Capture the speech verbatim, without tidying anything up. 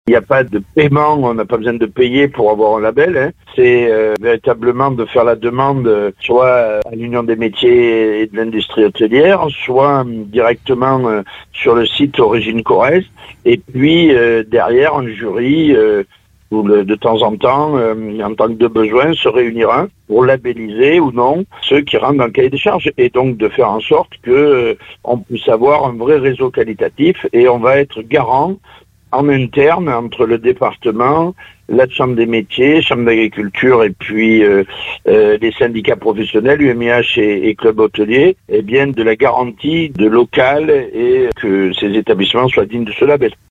Il n'y a pas de paiement, on n'a pas besoin de payer pour avoir un label. Hein. C'est euh, véritablement de faire la demande euh, soit à l'Union des métiers et de l'industrie hôtelière, soit euh, directement euh, sur le site Origine Corrèze. Et puis euh, derrière, un jury euh, où le, de temps en temps, euh, en tant que de besoin, se réunira pour labelliser ou non ceux qui rentrent dans le cahier des charges. Et donc de faire en sorte que euh, on puisse avoir un vrai réseau qualitatif et on va être garant en interne entre le département, la Chambre des métiers, Chambre d'agriculture et puis euh, euh, les syndicats professionnels, U M I H et, et clubs hôteliers, et bien de la garantie de local et que ces établissements soient dignes de ce label.